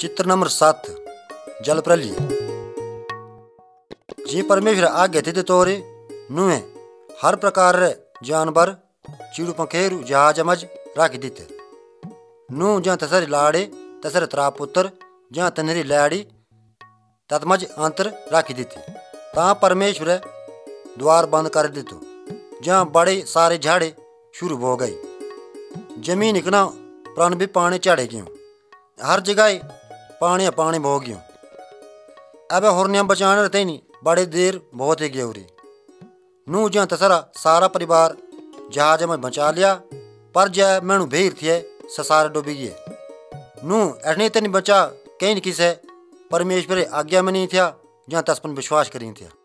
चित्र नंबर 7 जल प्रलय। जी परमेश्वर आज्ञा थे तोरे नुहे हर प्रकार रे जानवर चिड़ू पंखेरु जहाज मज राखी दीते। नू जहाँ तसरी लाड़े तसरे त्रा पुत्र जहाँ तनहरी लाड़ी ततमज अंतर राखी दीते। ता परमेश्वर द्वार बंद कर दितो जहाँ बड़े सारे झाड़े शुरू हो गई। जमीन इकना प्राण भी पानी चढ़े गयो, हर जगह पानी पानी बह गयो। अब होरनिया बचाने रहते नहीं बड़े देर बहुत ही गयो रे। नू जहाँ तसरा सारा परिवार जहाज में बचा लिया, पर जय मैनू भीर थे सारे डूबी गए। नू ऐठनी तनी बचा कहीं किसे परमेश्वर आज्ञा में नहीं था जहाँ तस पर विश्वास करी थे।